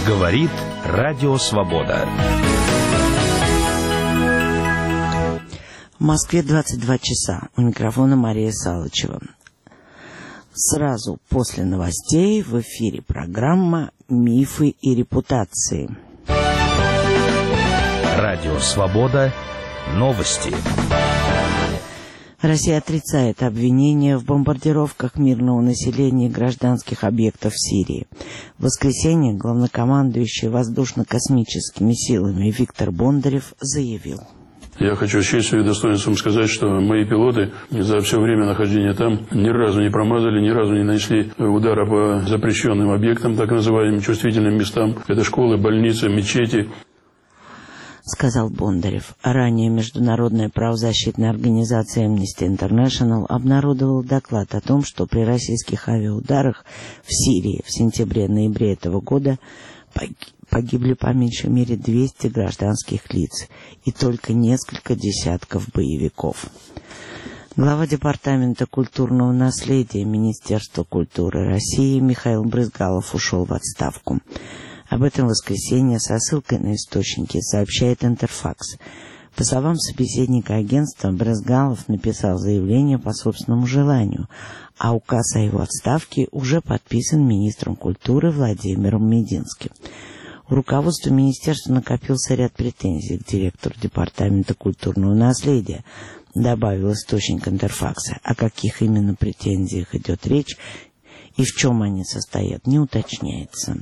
Говорит Радио Свобода. В Москве 22 часа. У микрофона Мария Салычева. Сразу после новостей в эфире программа «Мифы и репутации». Радио Свобода. Новости. Россия отрицает обвинения в бомбардировках мирного населения и гражданских объектов в Сирии. В воскресенье главнокомандующий воздушно-космическими силами Виктор Бондарев заявил: «Я хочу с честью и достоинством сказать, что мои пилоты за все время нахождения там ни разу не промазали, ни разу не нанесли удара по запрещенным объектам, так называемым чувствительным местам. Это школы, больницы, мечети», — сказал Бондарев. Ранее международная правозащитная организация Amnesty International обнародовала доклад о том, что при российских авиаударах в Сирии в сентябре-ноябре этого года погибли по меньшей мере 200 гражданских лиц и только несколько десятков боевиков. Глава Департамента культурного наследия Министерства культуры России Михаил Брызгалов ушел в отставку. Об этом в воскресенье со ссылкой на источники сообщает Интерфакс. По словам собеседника агентства, Брызгалов написал заявление по собственному желанию, а указ о его отставке уже подписан министром культуры Владимиром Мединским. У руководства министерства накопился ряд претензий к директору Департамента культурного наследия, добавил источник Интерфакса. О каких именно претензиях идет речь и в чем они состоят, не уточняется.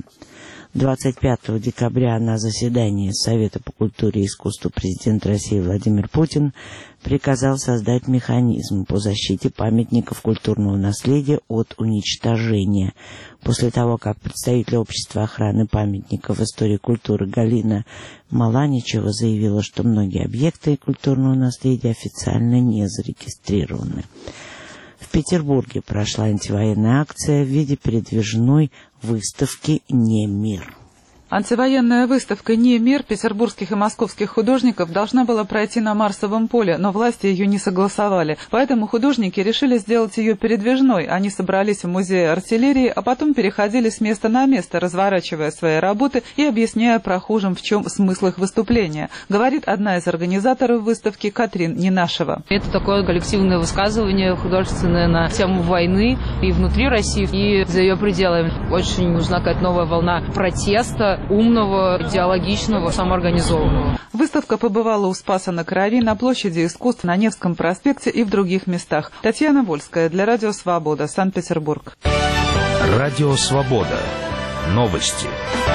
25 декабря на заседании Совета по культуре и искусству президент России Владимир Путин приказал создать механизм по защите памятников культурного наследия от уничтожения. После того, как представитель Общества охраны памятников истории культуры Галина Маланичева заявила, что многие объекты культурного наследия официально не зарегистрированы. В Петербурге прошла антивоенная акция в виде передвижной выставки «Не мир». Антивоенная выставка «Не мир» петербургских и московских художников должна была пройти на Марсовом поле, но власти ее не согласовали. Поэтому художники решили сделать ее передвижной. Они собрались в музее артиллерии, а потом переходили с места на место, разворачивая свои работы и объясняя прохожим, в чем смысл их выступления, говорит одна из организаторов выставки Катрин Ненашева. Это такое коллективное высказывание художественное на тему войны и внутри России, и за ее пределами. Очень нужна какая-то новая волна протеста, умного, идеологичного, самоорганизованного. Выставка побывала у Спаса на Крови, на площади искусств, на Невском проспекте и в других местах. Татьяна Вольская для Радио Свобода, Санкт-Петербург. Радио Свобода. Новости.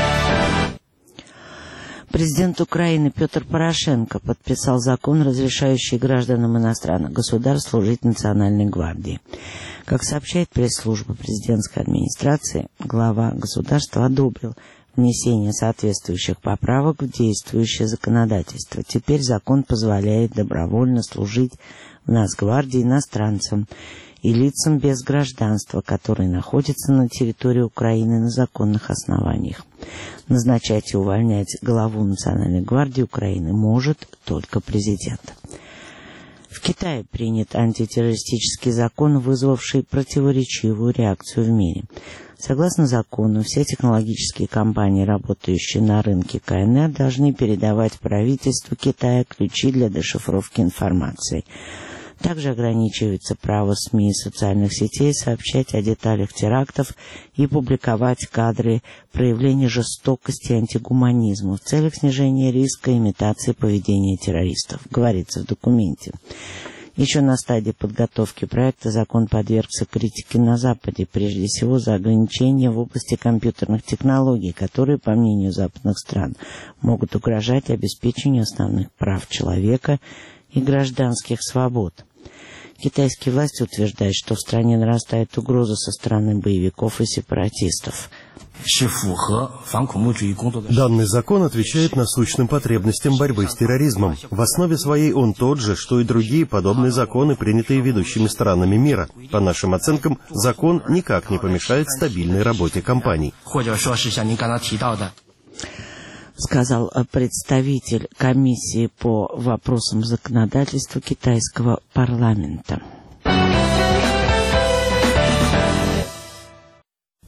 Президент Украины Петр Порошенко подписал закон, разрешающий гражданам иностранных государств служить в Национальной гвардии. Как сообщает пресс-служба президентской администрации, глава государства одобрил внесение соответствующих поправок в действующее законодательство. Теперь закон позволяет добровольно служить в Нацгвардии иностранцам и лицам без гражданства, которые находятся на территории Украины на законных основаниях. Назначать и увольнять главу Национальной гвардии Украины может только президент. В Китае принят антитеррористический закон, вызвавший противоречивую реакцию в мире. Согласно закону, все технологические компании, работающие на рынке КНР, должны передавать правительству Китая ключи для дешифровки информации. Также ограничивается право СМИ и социальных сетей сообщать о деталях терактов и публиковать кадры проявления жестокости и антигуманизма в целях снижения риска имитации поведения террористов, говорится в документе. Еще на стадии подготовки проекта закон подвергся критике на Западе, прежде всего за ограничения в области компьютерных технологий, которые, по мнению западных стран, могут угрожать обеспечению основных прав человека и гражданских свобод. Китайские власти утверждают, что в стране нарастает угроза со стороны боевиков и сепаратистов. Данный закон отвечает насущным потребностям борьбы с терроризмом. В основе своей он тот же, что и другие подобные законы, принятые ведущими странами мира. По нашим оценкам, закон никак не помешает стабильной работе компаний, сказал представитель комиссии по вопросам законодательства китайского парламента.